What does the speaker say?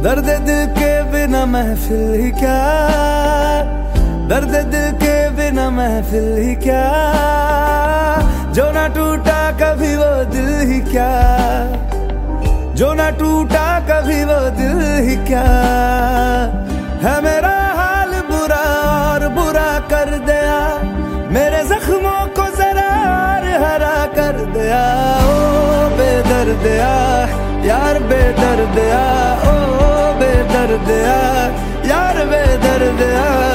दर्द दिल के बिना महफिल ही क्या, दर्द दिल के बिना महफिल ही क्या, जो ना टूटा कभी वो दिल ही क्या, जो ना टूटा कभी वो दिल ही क्या। है मेरा हाल बुरा और बुरा कर दिया, मेरे जख्मों को जरा हरा कर दिया। ओ बेदर्दिया यार बेदर्दिया, ओ बेदर्दिया यार बेदर्दिया।